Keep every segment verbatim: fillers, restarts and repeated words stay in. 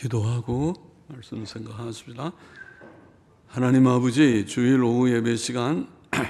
기도하고 말씀 생각하십니다. 하나님 아버지, 주일 오후 예배 시간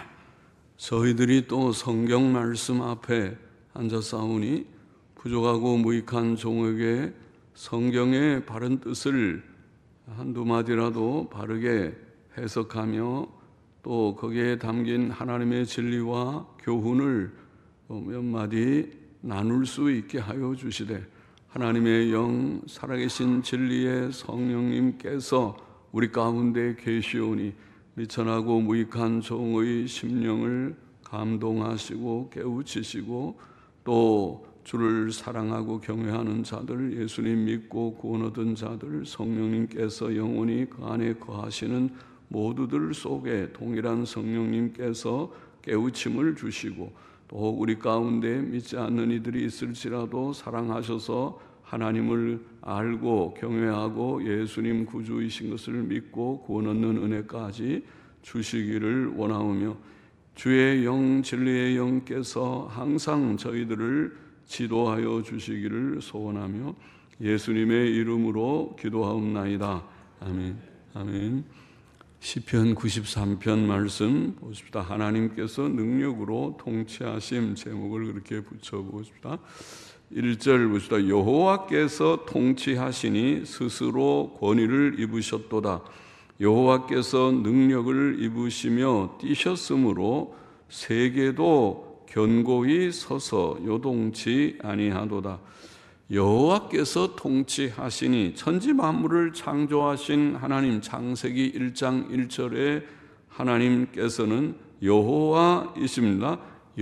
저희들이 또 성경 말씀 앞에 앉아싸우니 부족하고 무익한 종에게 성경의 바른 뜻을 한두 마디라도 바르게 해석하며 또 거기에 담긴 하나님의 진리와 교훈을 몇 마디 나눌 수 있게 하여 주시되, 하나님의 영 살아계신 진리의 성령님께서 우리 가운데 계시오니 미천하고 무익한 종의 심령을 감동하시고 깨우치시고 또 주를 사랑하고 경외하는 자들, 예수님 믿고 구원 얻은 자들, 성령님께서 영원히 그 안에 거하시는 모두들 속에 동일한 성령님께서 깨우침을 주시고, 또 우리 가운데 믿지 않는 이들이 있을지라도 사랑하셔서 하나님을 알고 경외하고 예수님 구주이신 것을 믿고 구원 얻는 은혜까지 주시기를 원하오며, 주의 영 진리의 영께서 항상 저희들을 지도하여 주시기를 소원하며 예수님의 이름으로 기도하옵나이다. 아멘. 아멘. 시편 구십삼 편 말씀 보십시다. 하나님께서 능력으로 통치하심, 제목을 그렇게 붙여보십시다. 일 절 보십시다. 여호와께서 통치하시니 스스로 권위를 입으셨도다. 여호와께서 능력을 입으시며 뛰셨으므로 세계도 견고히 서서 요동치 아니하도다. 여호와께서 통치하시니, 천지 만물을 창조하신 하나님, 창세기 일 장 일 절에 하나님께서는 여호와이십니다.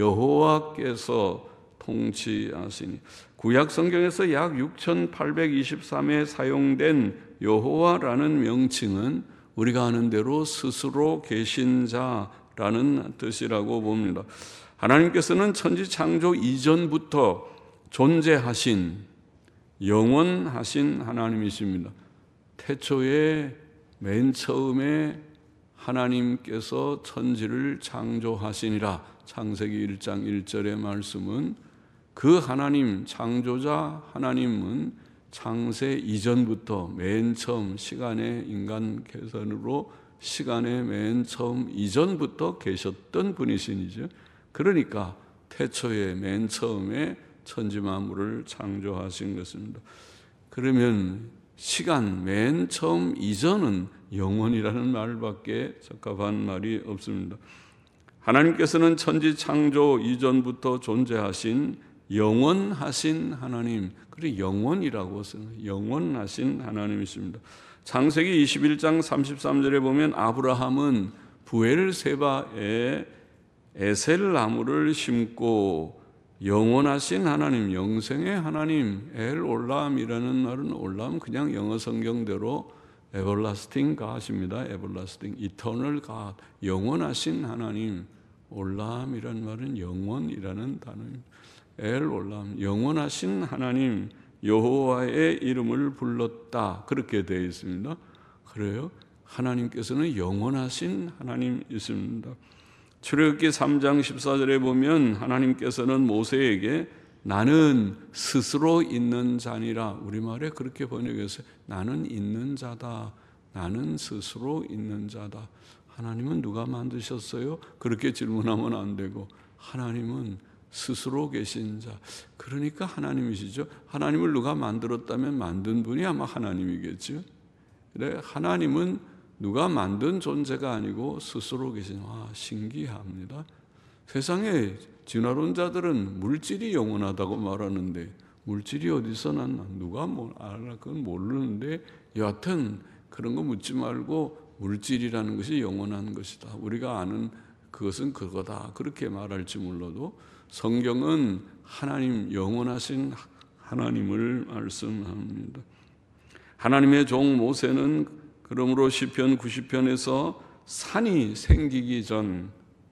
여호와께서 통치하시니, 구약 성경에서 약 육천팔백이십삼 회 사용된 여호와라는 명칭은 우리가 아는 대로 스스로 계신 자라는 뜻이라고 봅니다. 하나님께서는 천지 창조 이전부터 존재하신 영원하신 하나님이십니다. 태초에 맨 처음에 하나님께서 천지를 창조하시니라. 창세기 일 장 일 절의 말씀은 그 하나님, 창조자 하나님은 창세 이전부터 맨 처음 시간의 인간 계산으로 시간의 맨 처음 이전부터 계셨던 분이시죠. 그러니까 태초에 맨 처음에 천지 만물을 창조하신 것입니다. 그러면 시간 맨 처음 이전은 영원이라는 말밖에 적합한 말이 없습니다. 하나님께서는 천지 창조 이전부터 존재하신 영원하신 하나님, 그리고 영원이라고 쓰는 영원하신 하나님이십니다. 창세기 이십일 장 삼십삼 절에 보면 아브라함은 부엘세바에 에셀 나무를 심고 영원하신 하나님, 영생의 하나님, 엘 올람이라는 말은, 올람 그냥 영어 성경대로 everlasting God입니다. everlasting, eternal God, 영원하신 하나님. 올람이라는 말은 영원이라는 단어입니다. 엘 올람, 영원하신 하나님 여호와의 이름을 불렀다, 그렇게 되어 있습니다. 그래요? 하나님께서는 영원하신 하나님이십니다. 출애굽기 삼 장 십사 절에 보면 하나님께서는 모세에게 나는 스스로 있는 자니라, 우리말에 그렇게 번역했어요. 나는 있는 자다. 나는 스스로 있는 자다. 하나님은 누가 만드셨어요? 그렇게 질문하면 안 되고, 하나님은 스스로 계신 자. 그러니까 하나님이시죠. 하나님을 누가 만들었다면 만든 분이 아마 하나님이겠죠. 그래, 하나님은 누가 만든 존재가 아니고 스스로 계신, 와, 신기합니다. 세상에 진화론자들은 물질이 영원하다고 말하는데, 물질이 어디서 났나? 누가 뭐 알아? 그건 모르는데, 여하튼 그런 거 묻지 말고 물질이라는 것이 영원한 것이다, 우리가 아는 그것은 그거다, 그렇게 말할지 몰라도 성경은 하나님, 영원하신 하나님을 말씀합니다. 하나님의 종 모세는 그러므로 시편 구십 편에서 산이 생기기 전,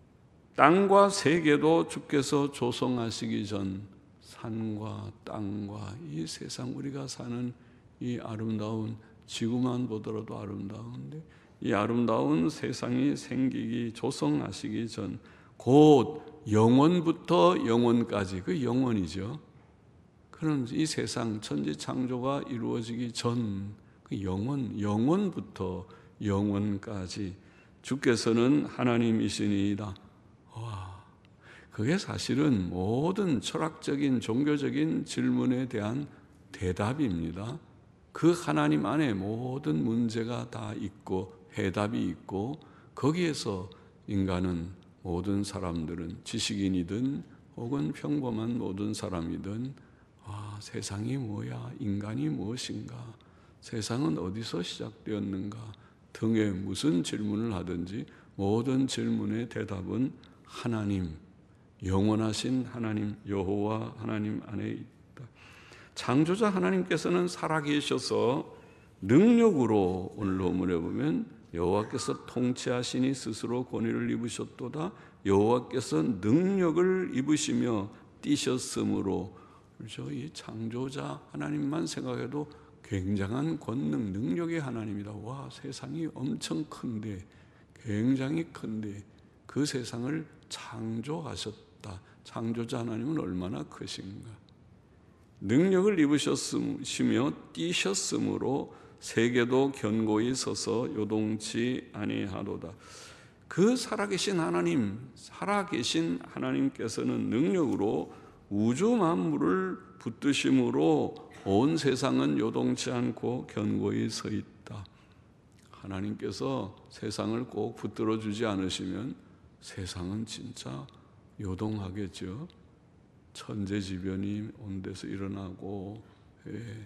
땅과 세계도 주께서 조성하시기 전, 산과 땅과 이 세상, 우리가 사는 이 아름다운 지구만 보더라도 아름다운데, 이 아름다운 세상이 생기기, 조성하시기 전, 곧 영원부터 영원까지, 그 영원이죠. 그런 이 세상 천지 창조가 이루어지기 전, 그 영원, 영원부터 영원까지 주께서는 하나님이시니이다. 와, 그게 사실은 모든 철학적인 종교적인 질문에 대한 대답입니다. 그 하나님 안에 모든 문제가 다 있고 해답이 있고, 거기에서 인간은, 모든 사람들은, 지식인이든 혹은 평범한 모든 사람이든, 아, 세상이 뭐야? 인간이 무엇인가? 세상은 어디서 시작되었는가? 등의 무슨 질문을 하든지 모든 질문의 대답은 하나님, 영원하신 하나님, 여호와 하나님 안에 있다. 창조자 하나님께서는 살아계셔서 능력으로, 오늘 본문에 보면 여호와께서 통치하시니 스스로 권위를 입으셨도다. 여호와께서 능력을 입으시며 뛰셨으므로. 그렇죠? 이 창조자 하나님만 생각해도 굉장한 권능, 능력의 하나님이다. 와, 세상이 엄청 큰데, 굉장히 큰데 그 세상을 창조하셨다. 창조자 하나님은 얼마나 크신가. 능력을 입으셨으며 뛰셨으므로 세계도 견고히 서서 요동치 아니하도다. 그 살아계신 하나님, 살아계신 하나님께서는 능력으로 우주 만물을 붙드심으로 온 세상은 요동치 않고 견고히 서 있다. 하나님께서 세상을 꼭 붙들어 주지 않으시면 세상은 진짜 요동하겠죠. 천재지변이 온 데서 일어나고, 예,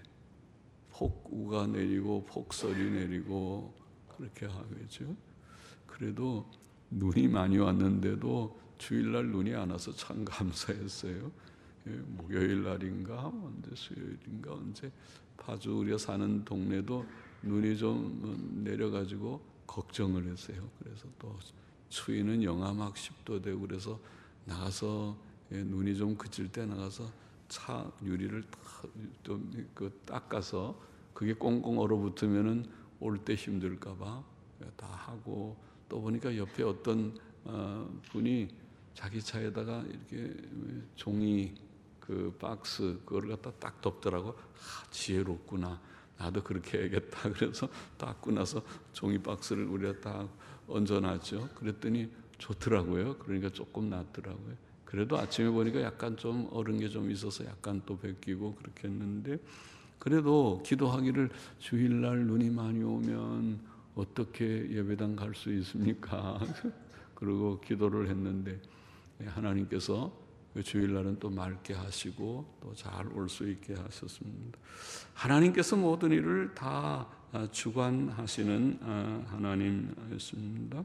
폭우가 내리고 폭설이 내리고 그렇게 하겠죠. 그래도 눈이 많이 왔는데도 주일날 눈이 안 와서 참 감사했어요. 예, 목요일 날인가 언제 수요일인가 언제 파주 우리가 사는 동네도 눈이 좀 내려가지고 걱정을 했어요. 그래서 또 추위는 영하 막 십 도 되고 그래서 나가서, 예, 눈이 좀 그칠 때 나가서 차 유리를 좀 그 닦아서, 그게 꽁꽁 얼어붙으면은 올 때 힘들까봐 다 하고, 또 보니까 옆에 어떤 어, 분이 자기 차에다가 이렇게 종이 그 박스 그걸 갖다 딱 덮더라고. 아, 지혜롭구나. 나도 그렇게 해야겠다. 그래서 닦고 나서 종이 박스를 우리가 딱 얹어놨죠. 그랬더니 좋더라고요. 그러니까 조금 낫더라고요. 그래도 아침에 보니까 약간 좀 얼은 게 좀 있어서 약간 또 벗기고 그렇게 했는데, 그래도 기도하기를 주일날 눈이 많이 오면 어떻게 예배당 갈 수 있습니까? 그리고 기도를 했는데 하나님께서 주일날은 또 맑게 하시고 또 잘 올 수 있게 하셨습니다. 하나님께서 모든 일을 다 주관하시는 하나님이십니다.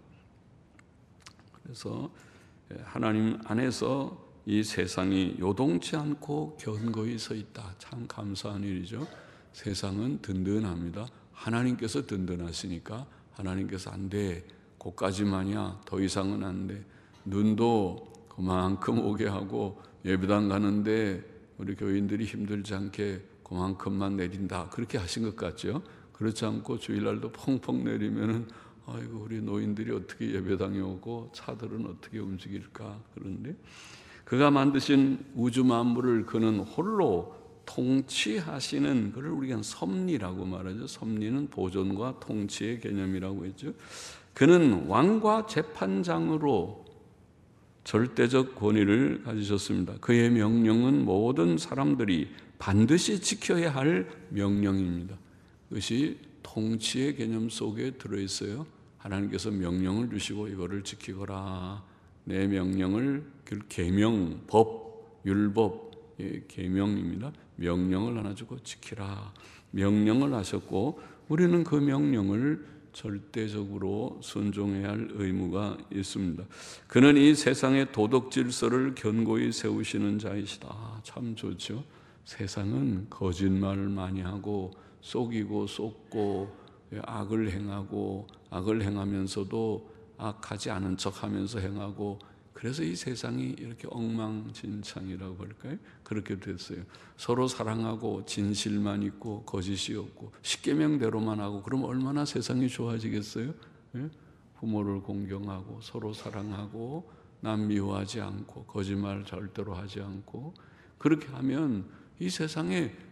그래서 하나님 안에서 이 세상이 요동치 않고 견고히 서 있다. 참 감사한 일이죠. 세상은 든든합니다. 하나님께서 든든하시니까 하나님께서 안 돼, 고까지만이야, 더 이상은 안 돼. 눈도 그만큼 오게 하고 예배당 가는데 우리 교인들이 힘들지 않게 그만큼만 내린다. 그렇게 하신 것 같죠? 그렇지 않고 주일날도 펑펑 내리면은 아이고 우리 노인들이 어떻게 예배당에 오고 차들은 어떻게 움직일까. 그런데 그가 만드신 우주 만물을 그는 홀로 통치하시는, 그를 우리가 섭리라고 말하죠. 섭리는 보존과 통치의 개념이라고 했죠. 그는 왕과 재판장으로 절대적 권위를 가지셨습니다. 그의 명령은 모든 사람들이 반드시 지켜야 할 명령입니다. 그것이 통치의 개념 속에 들어있어요. 하나님께서 명령을 주시고 이거를 지키거라. 내 명령을, 계명, 법, 율법, 예, 계명입니다. 명령을 하나 주고 지키라. 명령을 하셨고 우리는 그 명령을 절대적으로 순종해야 할 의무가 있습니다. 그는 이 세상의 도덕 질서를 견고히 세우시는 자이시다. 참 좋죠. 세상은 거짓말을 많이 하고 속이고 속고 악을 행하고 악을 행하면서도 악하지 않은 척하면서 행하고, 그래서 이 세상이 이렇게 엉망진창이라고 할까요? 그렇게 됐어요. 서로 사랑하고 진실만 있고 거짓이 없고 십계명대로만 하고 그럼 얼마나 세상이 좋아지겠어요? 예? 부모를 공경하고 서로 사랑하고 남 미워하지 않고 거짓말 절대로 하지 않고, 그렇게 하면 이 세상에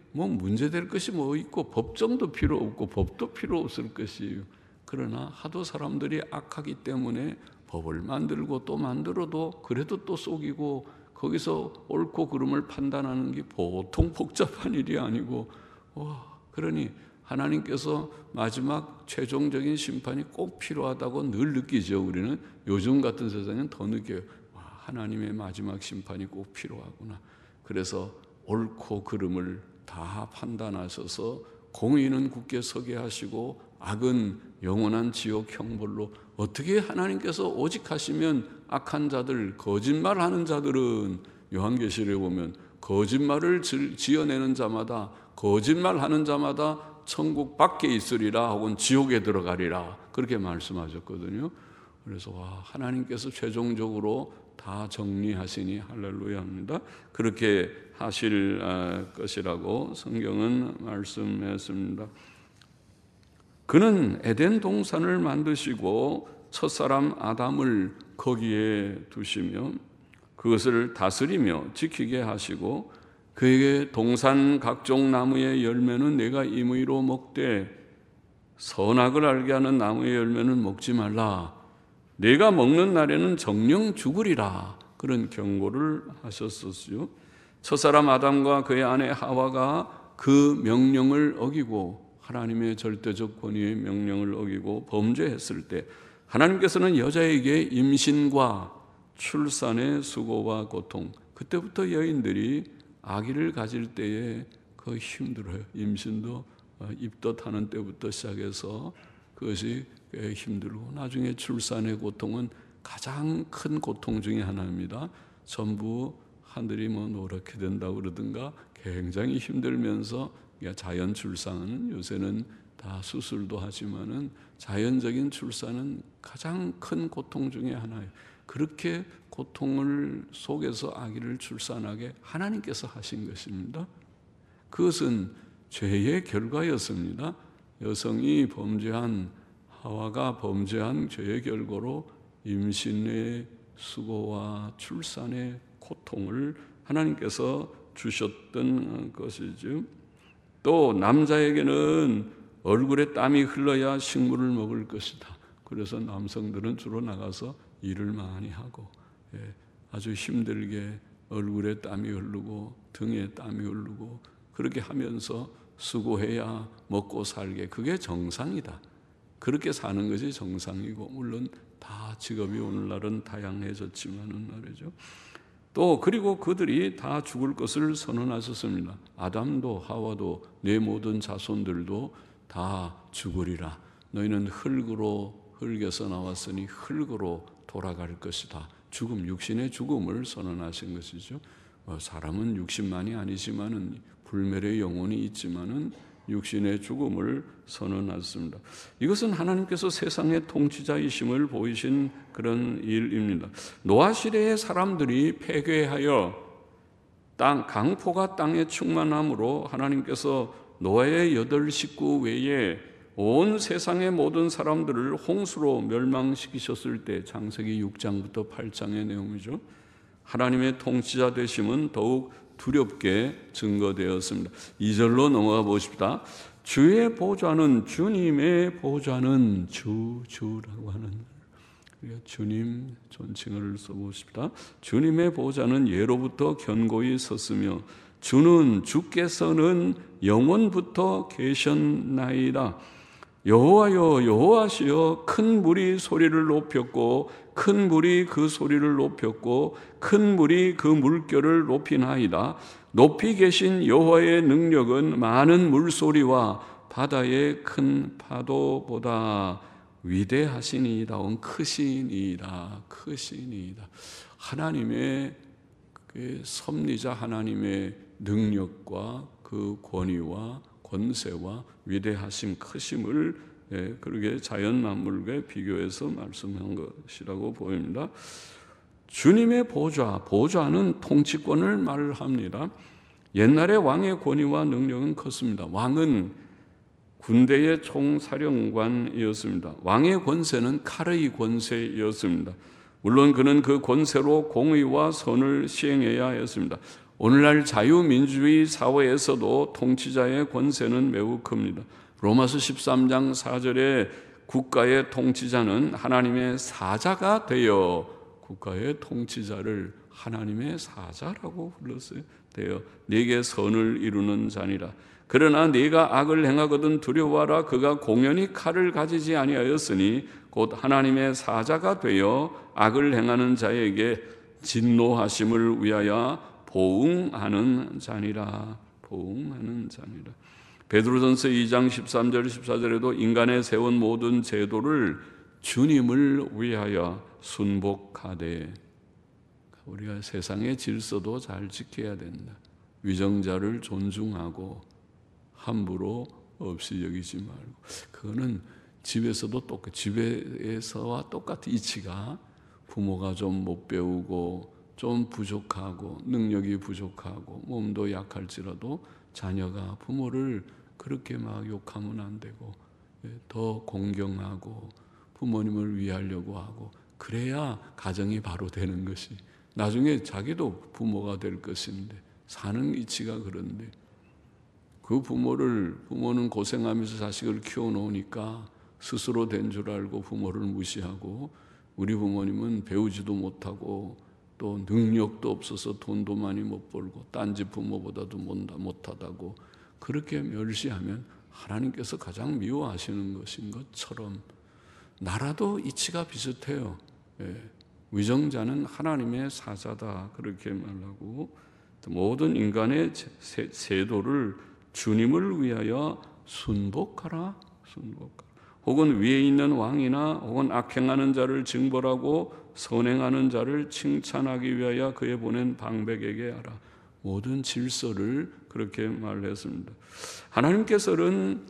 뭐 문제될 것이 뭐 있고 법정도 필요 없고 법도 필요 없을 것이에요. 그러나 하도 사람들이 악하기 때문에 법을 만들고 또 만들어도 그래도 또 속이고 거기서 옳고 그름을 판단하는 게 보통 복잡한 일이 아니고, 와, 그러니 하나님께서 마지막 최종적인 심판이 꼭 필요하다고 늘 느끼죠. 우리는 요즘 같은 세상은 더 느껴요. 와, 하나님의 마지막 심판이 꼭 필요하구나. 그래서 옳고 그름을 다 판단하셔서 공의는 굳게 서게 하시고 악은 영원한 지옥 형벌로, 어떻게 하나님께서 오직 하시면 악한 자들, 거짓말하는 자들은 요한계시록에 보면 거짓말을 지어내는 자마다, 거짓말하는 자마다 천국 밖에 있으리라 혹은 지옥에 들어가리라, 그렇게 말씀하셨거든요. 그래서 와, 하나님께서 최종적으로 다 정리하시니 할렐루야 합니다. 그렇게 하실 것이라고 성경은 말씀했습니다. 그는 에덴 동산을 만드시고 첫사람 아담을 거기에 두시며 그것을 다스리며 지키게 하시고, 그에게 동산 각종 나무의 열매는 내가 임의로 먹되 선악을 알게 하는 나무의 열매는 먹지 말라. 내가 먹는 날에는 정령 죽으리라. 그런 경고를 하셨었어요. 첫사람 아담과 그의 아내 하와가 그 명령을 어기고, 하나님의 절대적 권위의 명령을 어기고 범죄했을 때 하나님께서는 여자에게 임신과 출산의 수고와 고통, 그때부터 여인들이 아기를 가질 때에 그 힘들어요. 임신도 입덧하는 때부터 시작해서 그것이 꽤 힘들고, 나중에 출산의 고통은 가장 큰 고통 중에 하나입니다. 전부 하늘이 뭐 노랗게 된다고 그러든가 굉장히 힘들면서, 자연 출산은 요새는 다 수술도 하지만은 자연적인 출산은 가장 큰 고통 중에 하나예요. 그렇게 고통을 속에서 아기를 출산하게 하나님께서 하신 것입니다. 그것은 죄의 결과였습니다. 여성이 범죄한, 하와가 범죄한 죄의 결과로 임신의 수고와 출산의 고통을 하나님께서 주셨던 것이죠. 또 남자에게는 얼굴에 땀이 흘러야 식물을 먹을 것이다. 그래서 남성들은 주로 나가서 일을 많이 하고, 예, 아주 힘들게 얼굴에 땀이 흐르고 등에 땀이 흐르고 그렇게 하면서 수고해야 먹고 살게, 그게 정상이다. 그렇게 사는 것이 정상이고, 물론 다 직업이 오늘날은 다양해졌지만은 말이죠. 또 그리고 그들이 다 죽을 것을 선언하셨습니다. 아담도 하와도 내 모든 자손들도 다 죽으리라. 너희는 흙으로, 흙에서 나왔으니 흙으로 돌아갈 것이다. 죽음, 육신의 죽음을 선언하신 것이죠. 사람은 육신만이 아니지만은 불멸의 영혼이 있지만은 육신의 죽음을 선언했습니다. 이것은 하나님께서 세상의 통치자이심을 보이신 그런 일입니다. 노아 시대의 사람들이 폐괴하여 땅, 강포가 땅에 충만함으로 하나님께서 노아의 여덟 식구 외에 온 세상의 모든 사람들을 홍수로 멸망시키셨을 때, 창세기 육 장부터 팔 장의 내용이죠. 하나님의 통치자 되심은 더욱 두렵게 증거되었습니다. 이 절로 넘어가 보십시다. 주의 보좌는, 주님의 보좌는, 주, 주라고 하는, 주님 존칭을 써보십시다. 주님의 보좌는 예로부터 견고히 섰으며 주는, 주께서는 영원부터 계셨나이다. 여호와여, 여호와시여, 큰 물이 소리를 높였고 큰 물이 그 소리를 높였고 큰 물이 그 물결을 높이나이다. 높이 계신 여호와의 능력은 많은 물소리와 바다의 큰 파도보다 위대하시니이다. 크시니이다. 크시니이다. 하나님의 그 섭리자 하나님의 능력과 그 권위와 권세와 위대하심, 크심을, 예, 그렇게 자연 만물과 비교해서 말씀한 것이라고 보입니다. 주님의 보좌, 보좌는 통치권을 말합니다. 옛날에 왕의 권위와 능력은 컸습니다. 왕은 군대의 총사령관이었습니다. 왕의 권세는 칼의 권세였습니다. 물론 그는 그 권세로 공의와 선을 시행해야 했습니다. 오늘날 자유민주주의 사회에서도 통치자의 권세는 매우 큽니다. 로마서 십삼 장 사 절에 국가의 통치자는 하나님의 사자가 되어, 국가의 통치자를 하나님의 사자라고 불렀어요. 되어 네게 선을 이루는 자니라. 그러나 네가 악을 행하거든 두려워하라. 그가 공연히 칼을 가지지 아니하였으니 곧 하나님의 사자가 되어 악을 행하는 자에게 진노하심을 위하여 보응하는 자니라. 보응하는 자니라. 베드로전서 이 장 십삼 절 십사 절에도 인간의 세운 모든 제도를 주님을 위하여 순복하되, 우리가 세상의 질서도 잘 지켜야 된다. 위정자를 존중하고 함부로 없이 여기지 말고. 그거는 집에서도 똑같, 집에서와 똑같은 이치가, 부모가 좀 못 배우고 좀 부족하고 능력이 부족하고 몸도 약할지라도 자녀가 부모를 그렇게 막 욕하면 안 되고 더 공경하고 부모님을 위하려고 하고, 그래야 가정이 바로 되는 것이, 나중에 자기도 부모가 될 것인데, 사는 이치가 그런데 그 부모를, 부모는 고생하면서 자식을 키워놓으니까 스스로 된 줄 알고 부모를 무시하고, 우리 부모님은 배우지도 못하고 또 능력도 없어서 돈도 많이 못 벌고 딴 집 부모보다도 못하다고 그렇게 멸시하면 하나님께서 가장 미워하시는 것인 것처럼 나라도 이치가 비슷해요. 예. 위정자는 하나님의 사자다, 그렇게 말하고, 모든 인간의 세도를 주님을 위하여 순복하라. 순복하라. 혹은 위에 있는 왕이나 혹은 악행하는 자를 징벌하고 선행하는 자를 칭찬하기 위하여 그에 보낸 방백에게 하라. 모든 질서를 그렇게 말했습니다. 하나님께서는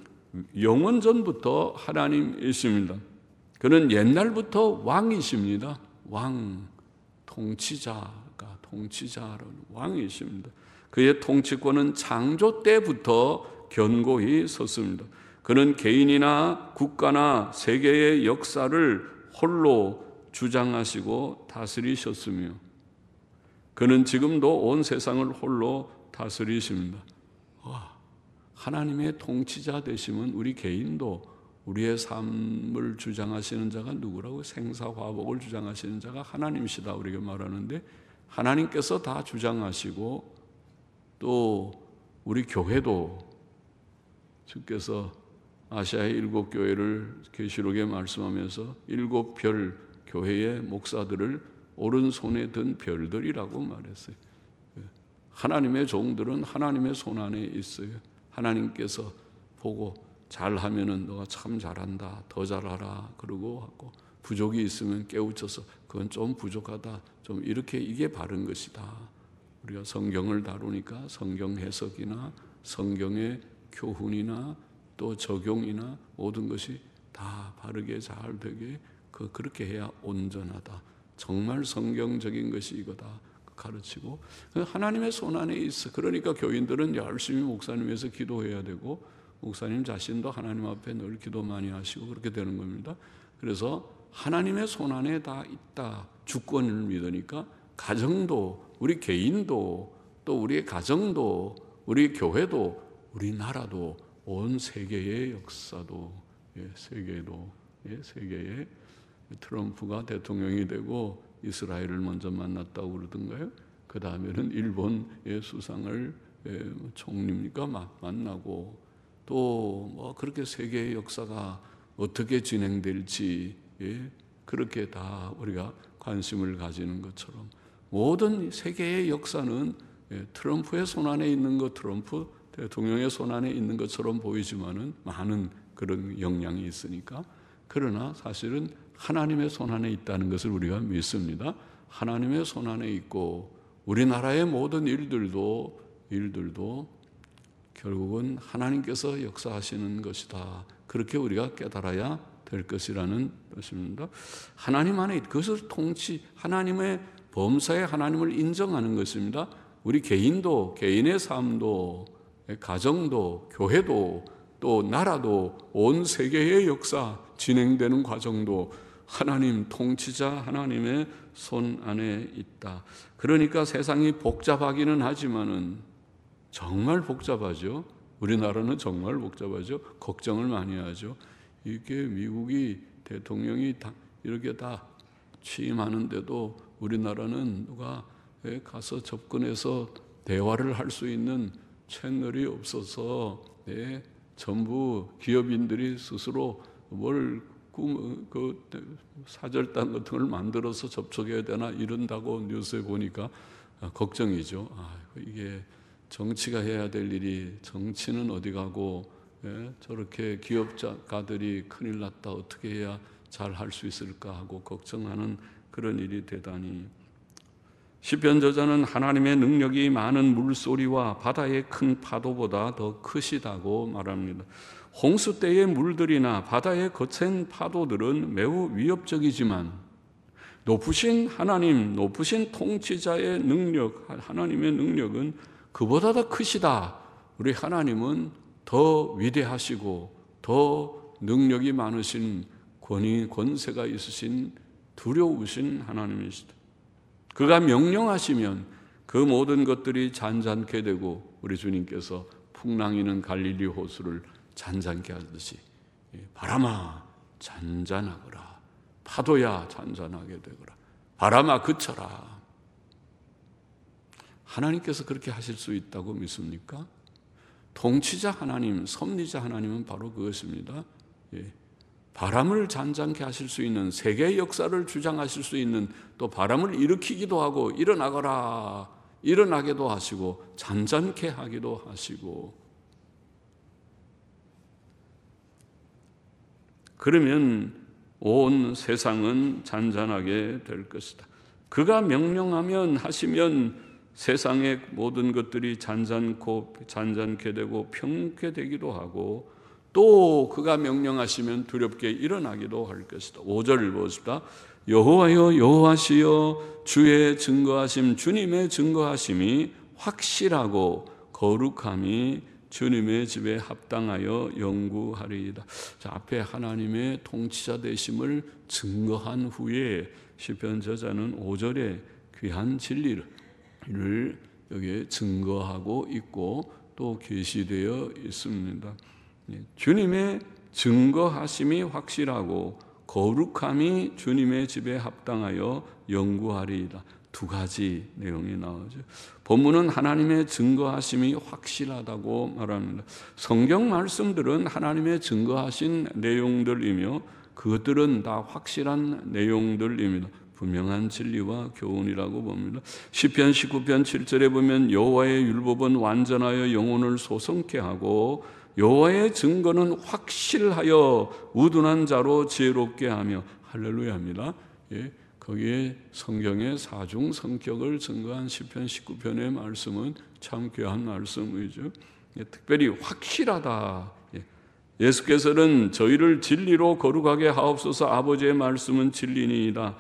영원전부터 하나님이십니다. 그는 옛날부터 왕이십니다. 왕, 통치자가, 통치자로는 왕이십니다. 그의 통치권은 창조 때부터 견고히 섰습니다. 그는 개인이나 국가나 세계의 역사를 홀로 주장하시고 다스리셨으며, 그는 지금도 온 세상을 홀로 다스리십니다. 와, 하나님의 통치자 되시면 우리 개인도, 우리의 삶을 주장하시는 자가 누구라고? 생사화복을 주장하시는 자가 하나님이시다 우리가 말하는데, 하나님께서 다 주장하시고, 또 우리 교회도 주께서 아시아의 일곱 교회를 계시록에 말씀하면서 일곱 별 교회의 목사들을 오른손에 든 별들이라고 말했어요. 하나님의 종들은 하나님의 손 안에 있어요. 하나님께서 보고 잘하면은 너가 참 잘한다, 더 잘하라 그러고 하고, 부족이 있으면 깨우쳐서 그건 좀 부족하다, 좀 이렇게, 이게 바른 것이다. 우리가 성경을 다루니까 성경 해석이나 성경의 교훈이나 또 적용이나 모든 것이 다 바르게 잘 되게, 그 그렇게 해야 온전하다. 정말 성경적인 것이 이거다 가르치고, 하나님의 손 안에 있어. 그러니까 교인들은 열심히 목사님 위해서 기도해야 되고, 목사님 자신도 하나님 앞에 늘 기도 많이 하시고 그렇게 되는 겁니다. 그래서 하나님의 손 안에 다 있다, 주권을 믿으니까 가정도, 우리 개인도, 또 우리의 가정도, 우리 교회도, 우리 나라도, 온 세계의 역사도, 예, 세계도, 예, 세계의, 트럼프가 대통령이 되고 이스라엘을 먼저 만났다고 그러던가요? 그 다음에는 일본의 수상을, 예, 총리입니까? 만나고, 또 뭐 그렇게 세계의 역사가 어떻게 진행될지, 예, 그렇게 다 우리가 관심을 가지는 것처럼, 모든 세계의 역사는, 예, 트럼프의 손 안에 있는 것, 트럼프 대통령의 손 안에 있는 것처럼 보이지만은 많은 그런 영향이 있으니까. 그러나 사실은 하나님의 손 안에 있다는 것을 우리가 믿습니다. 하나님의 손 안에 있고, 우리나라의 모든 일들도 일들도 결국은 하나님께서 역사하시는 것이다. 그렇게 우리가 깨달아야 될 것이라는 것입니다. 하나님 안에, 그것을 통치, 하나님의 범사에 하나님을 인정하는 것입니다. 우리 개인도, 개인의 삶도, 가정도, 교회도, 또 나라도, 온 세계의 역사 진행되는 과정도 하나님 통치자 하나님의 손 안에 있다. 그러니까 세상이 복잡하기는 하지만은 정말 복잡하죠. 우리나라는 정말 복잡하죠. 걱정을 많이 하죠. 이게 미국이 대통령이 다 이렇게 다 취임하는데도 우리나라는 누가 가서 접근해서 대화를 할 수 있는 채널이 없어서 네, 전부 기업인들이 스스로 뭘 그, 그 사절단 같은 걸 만들어서 접촉해야 되나 이런다고 뉴스에 보니까 걱정이죠. 아, 이게 정치가 해야 될 일이 정치는 어디 가고 예, 저렇게 기업가들이 큰일 났다 어떻게 해야 잘 할 수 있을까 하고 걱정하는 그런 일이 되다니. 시편 저자는 하나님의 능력이 많은 물소리와 바다의 큰 파도보다 더 크시다고 말합니다. 홍수 때의 물들이나 바다의 거센 파도들은 매우 위협적이지만 높으신 하나님, 높으신 통치자의 능력, 하나님의 능력은 그보다 더 크시다. 우리 하나님은 더 위대하시고 더 능력이 많으신 권위, 권세가 있으신 두려우신 하나님이시다. 그가 명령하시면 그 모든 것들이 잔잔케 되고 우리 주님께서 풍랑이는 갈릴리 호수를 잔잔케 하듯이 바람아 잔잔하거라, 파도야 잔잔하게 되거라, 바람아 그쳐라. 하나님께서 그렇게 하실 수 있다고 믿습니까? 통치자 하나님, 섭리자 하나님은 바로 그것입니다. 예. 바람을 잔잔케 하실 수 있는, 세계의 역사를 주장하실 수 있는, 또 바람을 일으키기도 하고 일어나거라 일어나게도 하시고 잔잔케 하기도 하시고. 그러면 온 세상은 잔잔하게 될 것이다. 그가 명령하면 하시면 세상의 모든 것들이 잔잔코 잔잔케 되고 평게 되기도 하고 또 그가 명령하시면 두렵게 일어나기도 할 것이다. 오 절을 보십시다. 여호와여 여호와시여 주의 증거하심 주님의 증거하심이 확실하고 거룩함이 주님의 집에 합당하여 영구하리이다. 자, 앞에 하나님의 통치자 되심을 증거한 후에 시편 저자는 오 절에 귀한 진리를 여기에 증거하고 있고 또 계시되어 있습니다. 주님의 증거하심이 확실하고 거룩함이 주님의 집에 합당하여 영구하리이다. 두 가지 내용이 나오죠. 본문은 하나님의 증거하심이 확실하다고 말합니다. 성경 말씀들은 하나님의 증거하신 내용들이며 그것들은 다 확실한 내용들입니다. 분명한 진리와 교훈이라고 봅니다. 시편 십구 편 칠 절에 보면 여호와의 율법은 완전하여 영혼을 소성케 하고 여호와의 증거는 확실하여 우둔한 자로 지혜롭게 하며 할렐루야입니다. 예, 거기에 성경의 사중 성격을 증거한 시편 십구 편의 말씀은 참 귀한 말씀이죠. 예, 특별히 확실하다. 예, 예수께서는 저희를 진리로 거룩하게 하옵소서. 아버지의 말씀은 진리니이다.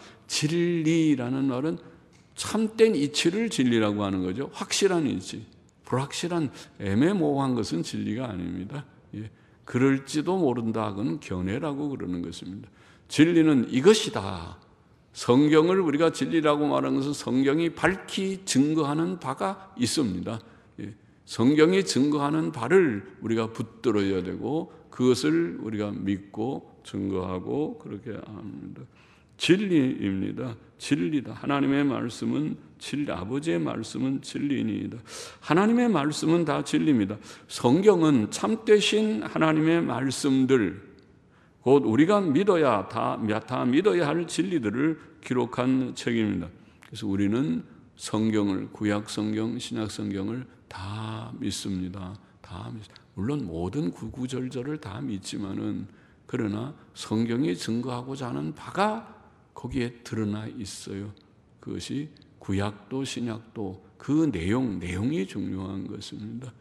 진리라는 말은 참된 이치를 진리라고 하는 거죠. 확실한 이치. 불확실한 애매모호한 것은 진리가 아닙니다. 예, 그럴지도 모른다. 그건 견해라고 그러는 것입니다. 진리는 이것이다. 성경을 우리가 진리라고 말하는 것은 성경이 밝히 증거하는 바가 있습니다. 예, 성경이 증거하는 바를 우리가 붙들어야 되고 그것을 우리가 믿고 증거하고 그렇게 합니다. 진리입니다. 진리다. 하나님의 말씀은 진리, 아버지의 말씀은 진리니이다. 하나님의 말씀은 다 진리입니다. 성경은 참되신 하나님의 말씀들, 곧 우리가 믿어야 다, 다 믿어야 할 진리들을 기록한 책입니다. 그래서 우리는 성경을, 구약 성경, 신약 성경을 다 믿습니다. 다 믿. 물론 모든 구구절절을 다 믿지만은 그러나 성경이 증거하고자 하는 바가 거기에 드러나 있어요. 그것이 구약도 신약도 그 내용, 내용이 중요한 것입니다.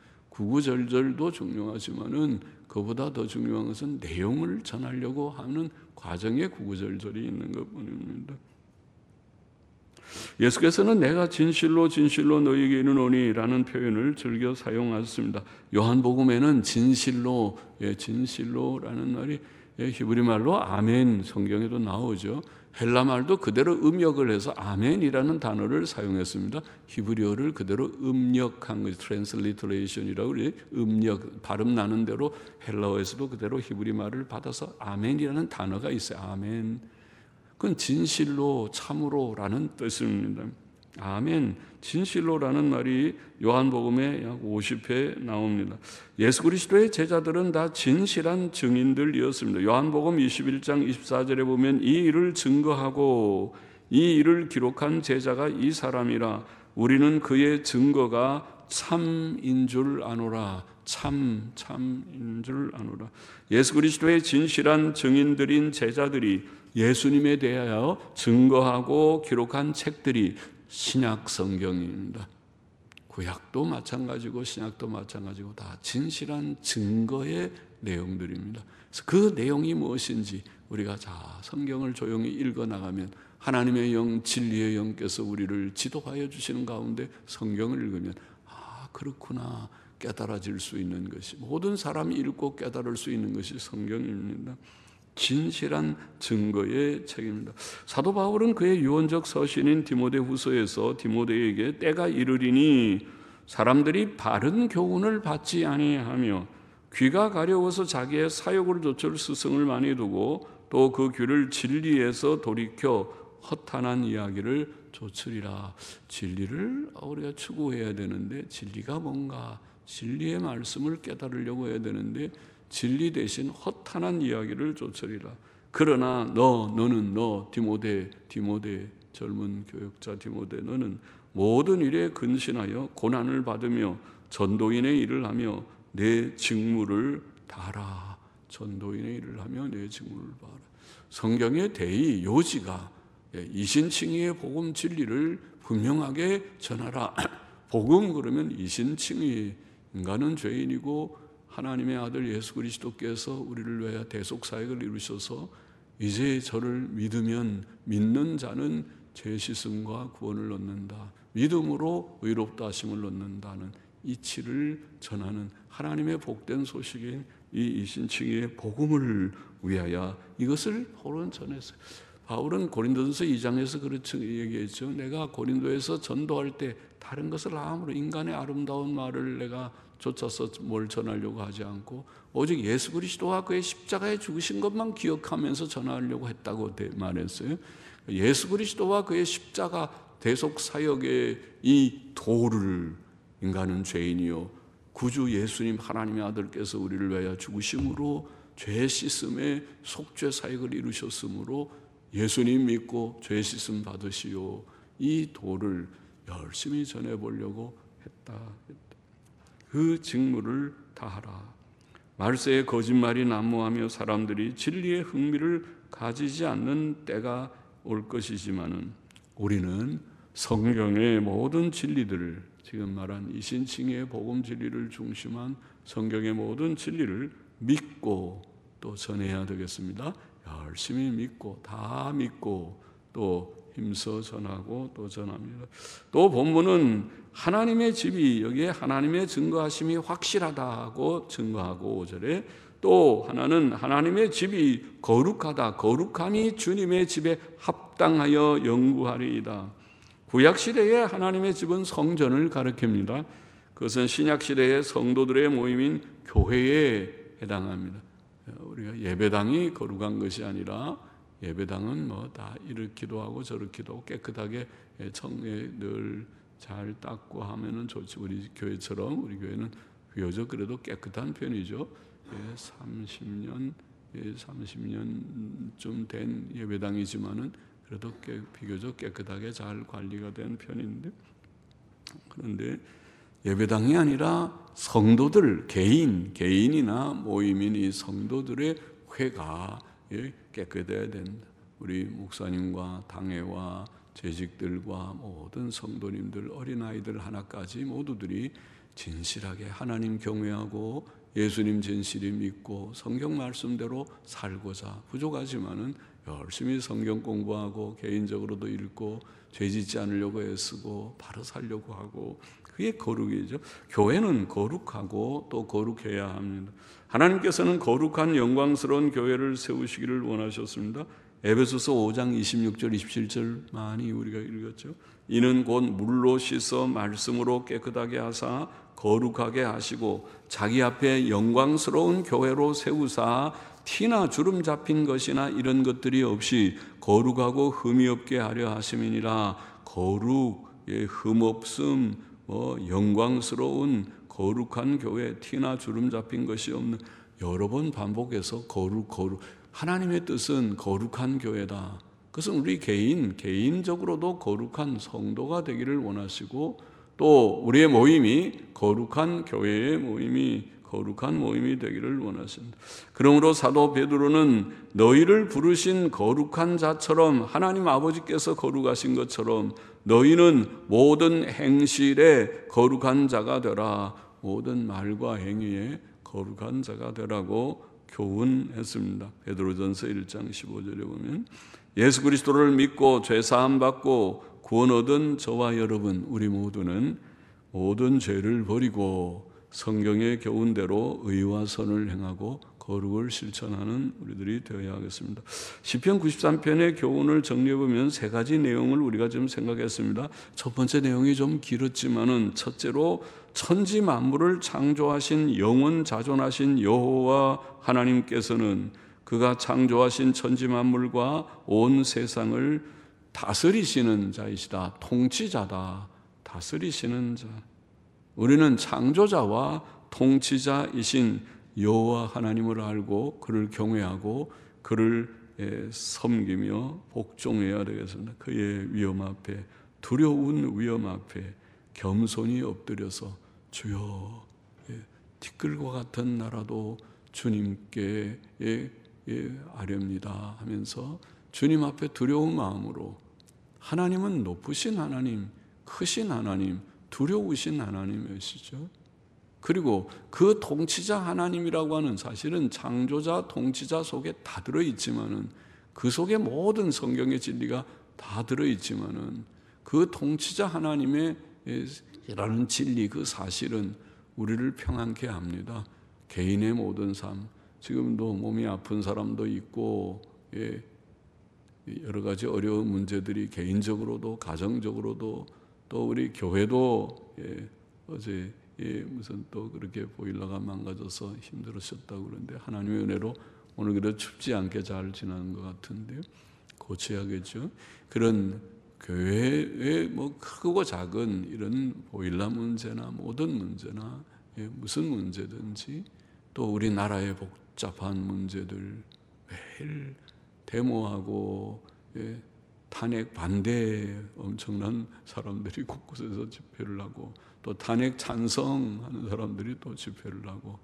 구구절절도 중요하지만은 그보다 더 중요한 것은 내용을 전하려고 하는 과정에 구구절절이 있는 것뿐입니다. 예수께서는 내가 진실로 진실로 너희에게 이르노니라는 표현을 즐겨 사용하셨습니다. 요한복음에는 진실로, 예, 진실로라는 말이 예, 히브리 말로 아멘, 성경에도 나오죠. 헬라 말도 그대로 음역을 해서 아멘이라는 단어를 사용했습니다. 히브리어를 그대로 음역한 것이 트랜슬리터레이션이라고 그래. 음역, 발음 나는 대로 헬라어에서도 그대로 히브리 말을 받아서 아멘이라는 단어가 있어요. 아멘. 그건 진실로, 참으로라는 뜻입니다. 아멘. 진실로라는 말이 요한복음에 약 오십 회 나옵니다. 예수 그리스도의 제자들은 다 진실한 증인들이었습니다. 요한복음 이십일 장 이십사 절에 보면 이 일을 증거하고 이 일을 기록한 제자가 이 사람이라 우리는 그의 증거가 참인 줄 아노라. 참, 참인 줄 아노라. 예수 그리스도의 진실한 증인들인 제자들이 예수님에 대하여 증거하고 기록한 책들이 신약 성경입니다. 구약도 마찬가지고 신약도 마찬가지고 다 진실한 증거의 내용들입니다. 그래서 그 내용이 무엇인지 우리가 자 성경을 조용히 읽어 나가면 하나님의 영, 진리의 영께서 우리를 지도하여 주시는 가운데 성경을 읽으면 아 그렇구나 깨달아질 수 있는 것이, 모든 사람이 읽고 깨달을 수 있는 것이 성경입니다. 진실한 증거의 책입니다. 사도 바울은 그의 유언적 서신인 디모데후서에서 디모데에게 때가 이르리니 사람들이 바른 교훈을 받지 아니하며 귀가 가려워서 자기의 사욕을 좇을 스승을 많이 두고 또 그 귀를 진리에서 돌이켜 허탄한 이야기를 좇으리라. 진리를 우리가 추구해야 되는데 진리가 뭔가, 진리의 말씀을 깨달으려고 해야 되는데 진리 대신 허탄한 이야기를 좇으리라. 그러나 너, 너는 너 디모데, 디모데 젊은 교역자 디모데 너는 모든 일에 근신하여 고난을 받으며 전도인의 일을 하며 내 직무를 다하라. 전도인의 일을 하며 내 직무를 다하라. 성경의 대의 요지가 이신칭의의 복음 진리를 분명하게 전하라. 복음 그러면 이신칭의, 인간은 죄인이고 하나님의 아들 예수 그리스도께서 우리를 위하여 대속사역을 이루셔서 이제 저를 믿으면 믿는 자는 죄 씻음과 구원을 얻는다. 믿음으로 의롭다 하심을 얻는다는 이치를 전하는 하나님의 복된 소식인 이 이신칭의의 복음을 위하여 이것을 바울은 전했어요. 바울은 고린도전서 이 장에서 그렇게 얘기했죠. 내가 고린도에서 전도할 때 다른 것을 아무런 인간의 아름다운 말을 내가 쫓아서 뭘 전하려고 하지 않고 오직 예수 그리스도와 그의 십자가에 죽으신 것만 기억하면서 전하려고 했다고 말했어요. 예수 그리스도와 그의 십자가 대속 사역의 이 도를, 인간은 죄인이요 구주 예수님 하나님의 아들께서 우리를 위하여 죽으심으로 죄 씻음의 속죄 사역을 이루셨으므로 예수님 믿고 죄 씻음 받으시오. 이 도를 열심히 전해보려고 했다. 그 직무를 다하라. 말세에 거짓말이 난무하며 사람들이 진리의 흥미를 가지지 않는 때가 올 것이지만은 우리는 성경의 모든 진리들을, 지금 말한 이신칭의 복음 진리를 중심한 성경의 모든 진리를 믿고 또 전해야 되겠습니다. 열심히 믿고 다 믿고 또 힘써 전하고 또 전합니다. 또 본문은 하나님의 집이, 여기에 하나님의 증거하심이 확실하다고 증거하고 오 절에 또 하나는 하나님의 집이 거룩하다, 거룩함이 주님의 집에 합당하여 영구하리이다. 구약시대의 하나님의 집은 성전을 가리킵니다. 그것은 신약시대의 성도들의 모임인 교회에 해당합니다. 우리가 예배당이 거룩한 것이 아니라 예배당은 뭐 다 이렇기도 하고 저렇기도 하고 깨끗하게 청에 늘 잘 닦고 하면은 좋지. 우리 교회처럼 우리 교회는 비교적 그래도 깨끗한 편이죠. 삼십 년, 삼십 년쯤 된 예배당이지만은 그래도 깨, 비교적 깨끗하게 잘 관리가 된 편인데, 그런데 예배당이 아니라 성도들, 개인, 개인이나 모임인 이 성도들의 회가 깨끗해야 된다. 우리 목사님과 당회와 재직들과 모든 성도님들, 어린아이들 하나까지 모두들이 진실하게 하나님 경외하고 예수님 진실히 믿고 성경 말씀대로 살고자 부족하지만은 열심히 성경 공부하고 개인적으로도 읽고 죄 짓지 않으려고 애쓰고 바로 살려고 하고, 그게 거룩이죠. 교회는 거룩하고 또 거룩해야 합니다. 하나님께서는 거룩한 영광스러운 교회를 세우시기를 원하셨습니다. 에베소서 오 장 이십육 절 이십칠 절 많이 우리가 읽었죠. 이는 곧 물로 씻어 말씀으로 깨끗하게 하사 거룩하게 하시고 자기 앞에 영광스러운 교회로 세우사 티나 주름 잡힌 것이나 이런 것들이 없이 거룩하고 흠이 없게 하려 하심이니라. 거룩, 예, 흠 없음, 뭐 영광스러운 거룩한 교회, 티나 주름 잡힌 것이 없는, 여러 번 반복해서 거룩 거룩. 하나님의 뜻은 거룩한 교회다. 그것은 우리 개인 개인적으로도 거룩한 성도가 되기를 원하시고, 또 우리의 모임이 거룩한 교회의 모임이 거룩한 모임이 되기를 원하십니다. 그러므로 사도 베드로는 너희를 부르신 거룩한 자처럼, 하나님 아버지께서 거룩하신 것처럼 너희는 모든 행실에 거룩한 자가 되라. 모든 말과 행위에 거룩한 자가 되라고 교훈했습니다. 베드로전서 일 장 십오 절에 보면 예수 그리스도를 믿고 죄 사함 받고 구원 얻은 저와 여러분, 우리 모두는 모든 죄를 버리고 성경의 교훈대로 의와 선을 행하고 거룩을 실천하는 우리들이 되어야 하겠습니다. 시편 구십삼 편의 교훈을 정리해보면 세 가지 내용을 우리가 좀 생각했습니다. 첫 번째 내용이 좀 길었지만은, 첫째로 천지 만물을 창조하신 영원 자존하신 여호와 하나님께서는 그가 창조하신 천지 만물과 온 세상을 다스리시는 자이시다. 통치자다. 다스리시는 자. 우리는 창조자와 통치자이신 여호와 하나님을 알고 그를 경외하고 그를 섬기며 복종해야 되겠습니다. 그의 위엄 앞에, 두려운 위엄 앞에 겸손히 엎드려서 주여, 티끌과 같은 나라도 주님께 아렵니다 하면서 주님 앞에 두려운 마음으로, 하나님은 높으신 하나님, 크신 하나님, 두려우신 하나님이시죠. 그리고 그 통치자 하나님이라고 하는 사실은 창조자, 통치자 속에 다 들어있지만은, 그 속에 모든 성경의 진리가 다 들어있지만은, 그 통치자 하나님의 라는 진리, 그 사실은 우리를 평안케 합니다. 개인의 모든 삶, 지금도 몸이 아픈 사람도 있고, 예, 여러 가지 어려운 문제들이 개인적으로도 가정적으로도, 또 우리 교회도, 예, 어제 예, 무슨 또 그렇게 보일러가 망가져서 힘들으셨다고 그러는데, 하나님의 은혜로 오늘 그래도 춥지 않게 잘 지나는 것 같은데 고쳐야겠죠. 그런 교회의 뭐 크고 작은 이런 보일러 문제나 모든 문제나, 예, 무슨 문제든지, 또 우리나라의 복잡한 문제들 매일 데모하고, 예, 탄핵 반대에 엄청난 사람들이 곳곳에서 집회를 하고, 또 탄핵 찬성하는 사람들이 또 집회를 하고,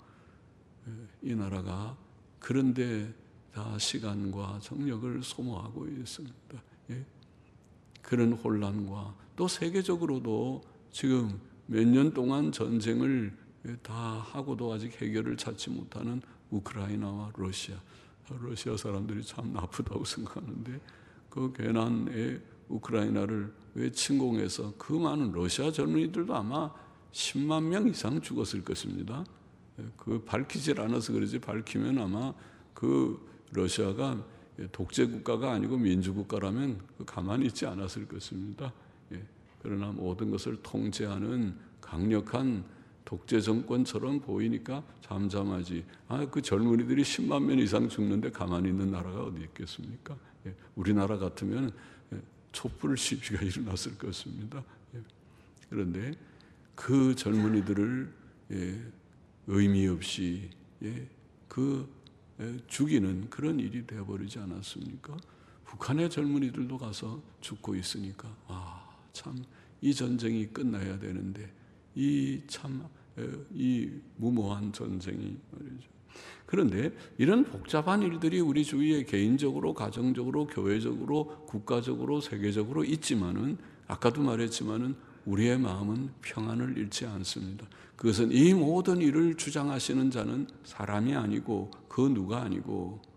이 나라가 그런데 다 시간과 정력을 소모하고 있습니다. 예? 그런 혼란과, 또 세계적으로도 지금 몇 년 동안 전쟁을 다 하고도 아직 해결을 찾지 못하는 우크라이나와 러시아, 러시아 사람들이 참 나쁘다고 생각하는데, 그 괜한 우크라이나를 왜 침공해서 그 많은 러시아 젊은이들도 아마 십만 명 이상 죽었을 것입니다. 그 밝히질 않아서 그러지, 밝히면 아마 그 러시아가 독재 국가가 아니고 민주국가라면 가만히 있지 않았을 것입니다. 그러나 모든 것을 통제하는 강력한 독재 정권처럼 보이니까 잠잠하지. 아, 그 젊은이들이 십만 명 이상 죽는데 가만히 있는 나라가 어디 있겠습니까? 예, 우리나라 같으면 예, 촛불 시위가 일어났을 것입니다. 예, 그런데 그 젊은이들을 예, 의미 없이 예, 그 예, 죽이는 그런 일이 되어버리지 않았습니까? 북한의 젊은이들도 가서 죽고 있으니까, 아, 참 이 전쟁이 끝나야 되는데 이 참 이 무모한 전쟁이 말이죠. 그런데 이런 복잡한 일들이 우리 주위에 개인적으로, 가정적으로, 교회적으로, 국가적으로, 세계적으로 있지만은, 아까도 말했지만은 우리의 마음은 평안을 잃지 않습니다. 그것은 이 모든 일을 주장하시는 자는 사람이 아니고 그 누가 아니고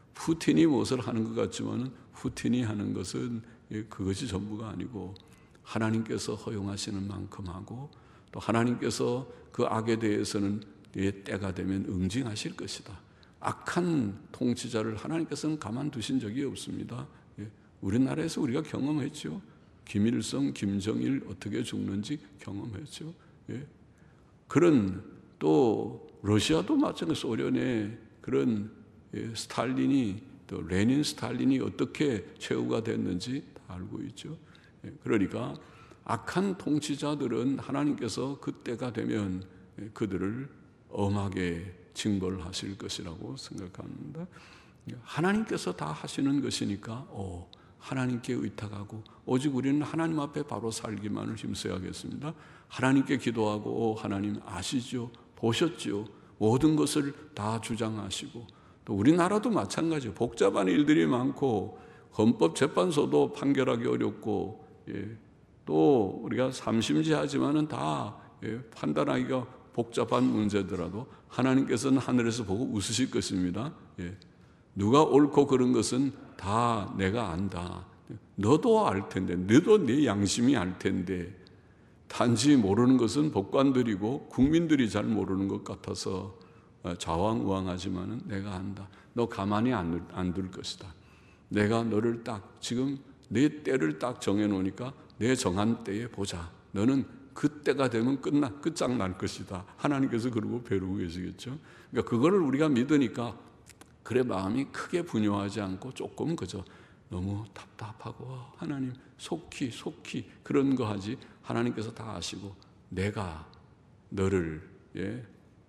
푸틴이 무엇을 하는 것 같지만 푸틴이 하는 것은 그것이 전부가 아니고 하나님께서 허용하시는 만큼 하고 또 하나님께서 그 악에 대해서는 때가 되면 응징하실 것이다. 악한 통치자를 하나님께서는 가만두신 적이 없습니다. 우리나라에서 우리가 경험했죠. 김일성, 김정일 어떻게 죽는지 경험했죠. 그런 또 러시아도 마찬가지로 소련의 그런 스탈린이 또 레닌 스탈린이 어떻게 최후가 됐는지 다 알고 있죠. 그러니까 악한 통치자들은 하나님께서 그때가 되면 그들을 엄하게 징벌하실 것이라고 생각합니다. 하나님께서 다 하시는 것이니까 오, 하나님께 의탁하고 오직 우리는 하나님 앞에 바로 살기만을 힘써야겠습니다. 하나님께 기도하고 오, 하나님 아시죠? 보셨죠? 모든 것을 다 주장하시고 또 우리나라도 마찬가지예요. 복잡한 일들이 많고 헌법재판소도 판결하기 어렵고 예, 또 우리가 삼심지하지만은 다 예, 판단하기가 복잡한 문제더라도 하나님께서는 하늘에서 보고 웃으실 것입니다. 예, 누가 옳고 그런 것은 다 내가 안다. 너도 알 텐데, 너도 네 양심이 알 텐데 단지 모르는 것은 법관들이고 국민들이 잘 모르는 것 같아서 좌왕우왕하지만은 내가 안다. 너 가만히 안 둘 것이다. 내가 너를 딱 지금 내 때를 딱 정해놓으니까 내 정한 때에 보자. 너는 그때가 되면 끝나 끝장날 것이다. 하나님께서 그러고 벼르고 계시겠죠. 그러니까 그거를 우리가 믿으니까 그래 마음이 크게 분요하지 않고 조금 그저 너무 답답하고 하나님 속히 속히 그런 거 하지. 하나님께서 다 아시고 내가 너를 예,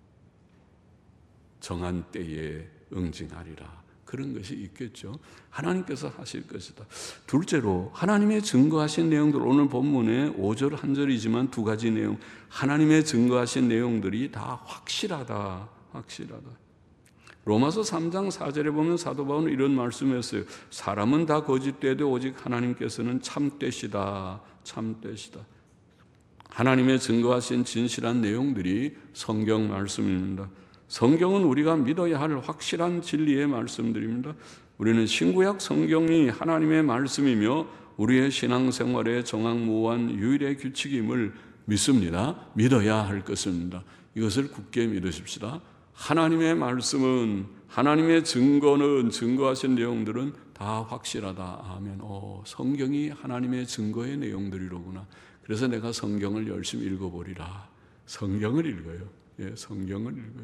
정한 때에 응징하리라. 그런 것이 있겠죠. 하나님께서 하실 것이다. 둘째로 하나님의 증거하신 내용들, 오늘 본문에 오 절 한 절이지만 두 가지 내용, 하나님의 증거하신 내용들이 다 확실하다. 확실하다. 로마서 삼 장 사 절에 보면 사도 바울은 이런 말씀을 했어요. 사람은 다 거짓되되 오직 하나님께서는 참되시다. 참되시다. 하나님의 증거하신 진실한 내용들이 성경 말씀입니다. 성경은 우리가 믿어야 할 확실한 진리의 말씀들입니다. 우리는 신구약 성경이 하나님의 말씀이며 우리의 신앙생활에 정확무한 유일의 규칙임을 믿습니다. 믿어야 할 것입니다. 이것을 굳게 믿으십시다. 하나님의 말씀은, 하나님의 증거는, 증거하신 내용들은 다 확실하다. 아멘. 오, 성경이 하나님의 증거의 내용들이로구나. 그래서 내가 성경을 열심히 읽어보리라. 성경을 읽어요. 예, 성경을 읽어요.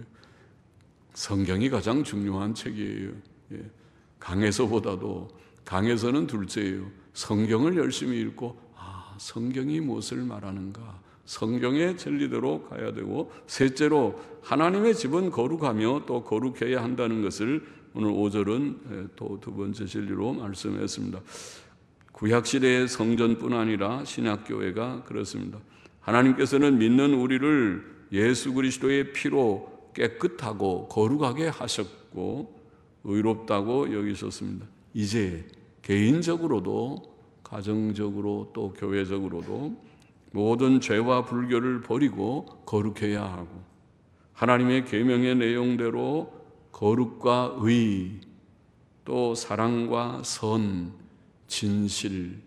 성경이 가장 중요한 책이에요. 예, 강에서보다도, 강에서는 둘째예요. 성경을 열심히 읽고 아, 성경이 무엇을 말하는가, 성경의 진리대로 가야 되고, 셋째로 하나님의 집은 거룩하며 또 거룩해야 한다는 것을 오늘 오 절은 또 두 번째 진리로 말씀했습니다. 구약시대의 성전뿐 아니라 신약교회가 그렇습니다. 하나님께서는 믿는 우리를 예수 그리스도의 피로 깨끗하고 거룩하게 하셨고 의롭다고 여기셨습니다. 이제 개인적으로도 가정적으로 또 교회적으로도 모든 죄와 불교를 버리고 거룩해야 하고 하나님의 계명의 내용대로 거룩과 의, 또 사랑과 선, 진실,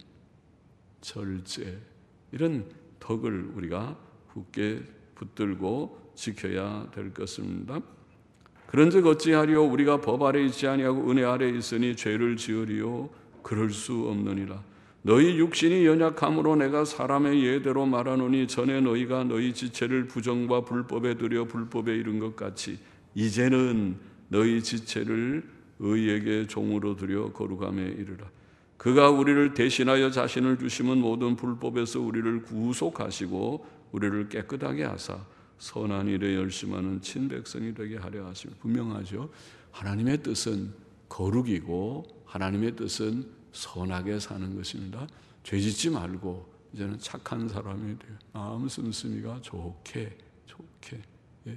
절제 이런 덕을 우리가 굳게 붙들고 지켜야 될 것입니다. 그런즉 어찌하리요? 우리가 법 아래 있지 아니하고 은혜 아래 있으니 죄를 지으리요? 그럴 수 없느니라. 너희 육신이 연약함으로 내가 사람의 예대로 말하노니 전에 너희가 너희 지체를 부정과 불법에 들여 불법에 이른 것 같이 이제는 너희 지체를 의에게 종으로 들여 거룩함에 이르라. 그가 우리를 대신하여 자신을 주심은 모든 불법에서 우리를 구속하시고 우리를 깨끗하게 하사 선한 일에 열심하는 친백성이 되게 하려 하시며. 분명하죠. 하나님의 뜻은 거룩이고 하나님의 뜻은 선하게 사는 것입니다. 죄짓지 말고 이제는 착한 사람이 돼요. 마음 씀씀이가 좋게 좋게 예.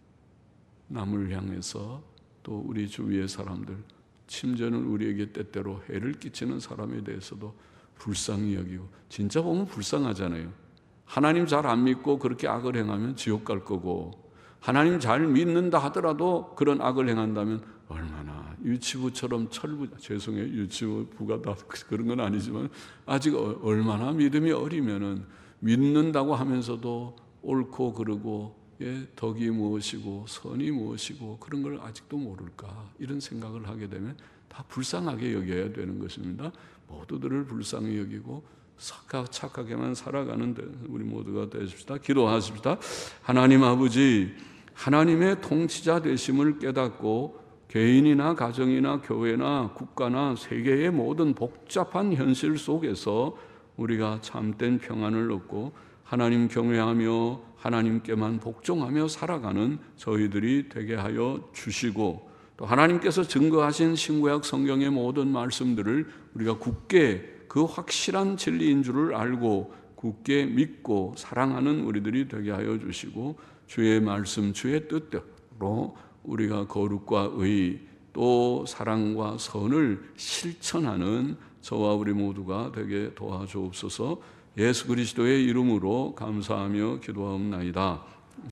남을 향해서 또 우리 주위의 사람들, 심지어는 우리에게 때때로 해를 끼치는 사람에 대해서도 불쌍히 여기고, 진짜 보면 불쌍하잖아요. 하나님 잘 안 믿고 그렇게 악을 행하면 지옥 갈 거고, 하나님 잘 믿는다 하더라도 그런 악을 행한다면 얼마나 유치부처럼 철부, 죄송해요, 유치부가 다 그런 건 아니지만 아직 얼마나 믿음이 어리면은 믿는다고 하면서도 옳고 그르고 예, 덕이 무엇이고 선이 무엇이고 그런 걸 아직도 모를까, 이런 생각을 하게 되면 다 불쌍하게 여겨야 되는 것입니다. 모두들을 불쌍히 여기고 착하게만 살아가는 우리 모두가 되십시다. 기도하십시다. 하나님 아버지, 하나님의 통치자 되심을 깨닫고 개인이나 가정이나 교회나 국가나 세계의 모든 복잡한 현실 속에서 우리가 참된 평안을 얻고 하나님 경외하며 하나님께만 복종하며 살아가는 저희들이 되게 하여 주시고, 또 하나님께서 증거하신 신구약 성경의 모든 말씀들을 우리가 굳게 그 확실한 진리인 줄을 알고 굳게 믿고 사랑하는 우리들이 되게 하여 주시고, 주의 말씀 주의 뜻대로 우리가 거룩과 의 또 사랑과 선을 실천하는 저와 우리 모두가 되게 도와주옵소서. 예수 그리스도의 이름으로 감사하며 기도하옵나이다.